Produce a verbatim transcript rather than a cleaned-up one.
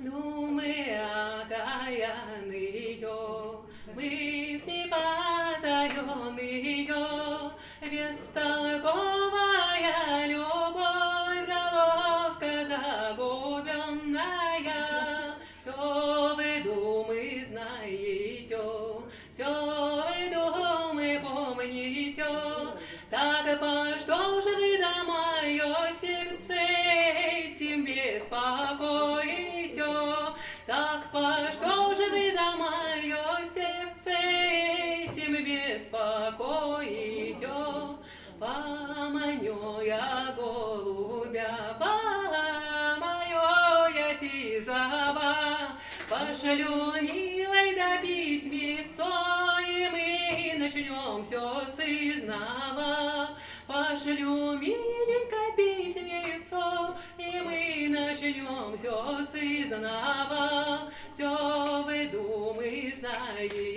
Думы окаянные, мысли потаенные, бестолковая любовь, головка загубленная. Все вы думы знаете, все вы думы помните, так по что же вы да мое сердце этим беспокоите? Так по что же вы да мое сердце этим беспокоите? Поманю я голубя, поманю я сизова, пошлю милой да письмецо, и мы начнем все с изнова. Пошлю миленькое письмецо, и мы начнем все с изнова. Все вы думы знаете.